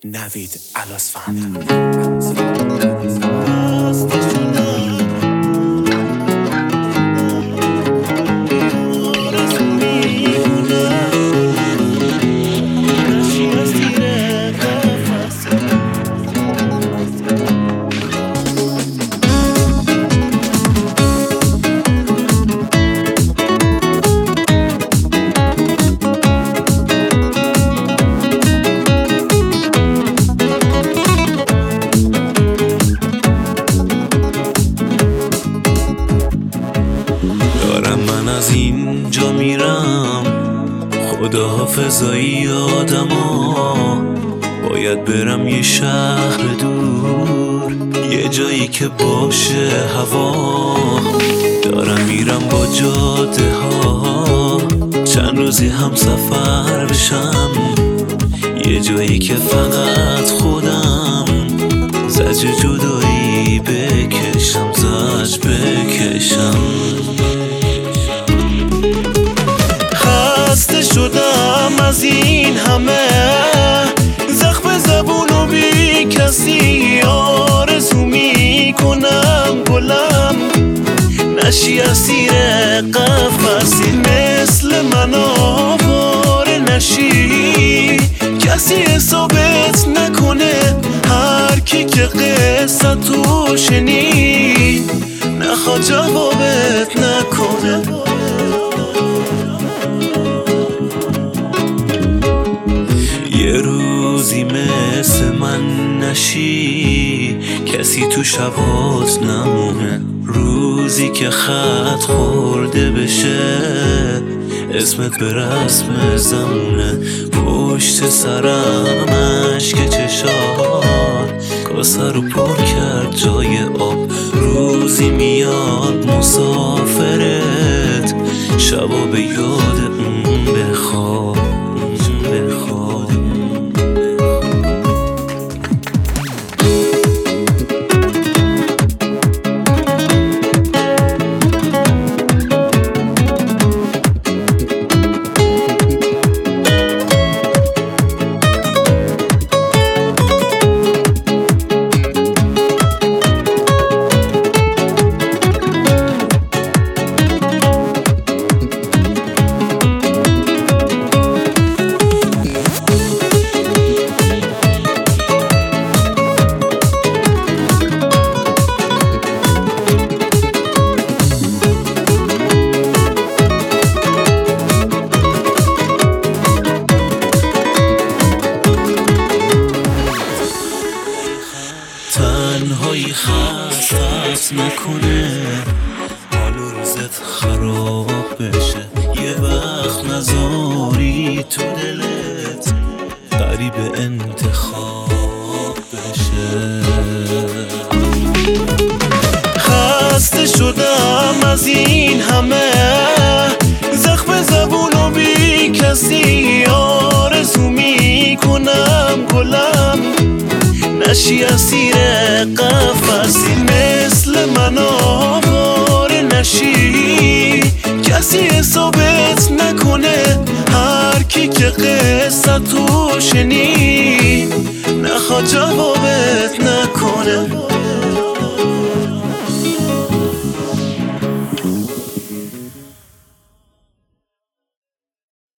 نوید الاسفند. از اینجا میرم خداحافظایی آدما، باید برم یه شهر دور، یه جایی که باشه هوا. دارم میرم با جاده ها، چند روزی هم سفر بشم، یه جایی که فقط خودم زجر جدایی بکشم، زجر بکشم. خسته شدم از این همه زخم زبون و بی کسی، آرزو میکنم گلم نشی اسیر قفسی، مثل من آواره نشی، کسی حسابت نکنه، هر کی که قصه تو شنید نخواد جوابت نکنه. یه روزی مثل من نشی، کسی تو شبات نمونه، روزی که خط خورده بشه اسمت به رسم زمونه، پشت سرم اشک چشات کاسه رو پر کرد جای آب، روزی میاد مسافرت شبا به یاد بخواب. تنهایی خستت نکنه، حال و روزت خراب بشه، یه وقت نذاری تو دلت غریب انتخاب بشه. خسته شدم از این همه زخم زبون و بی کسی، آرزو میکنم گلم نشی اسیر قفسی، مثل من آواره نشی، کسی حسابت نکنه، هر کی که قصه تو شنید نخواد جوابت نکنه.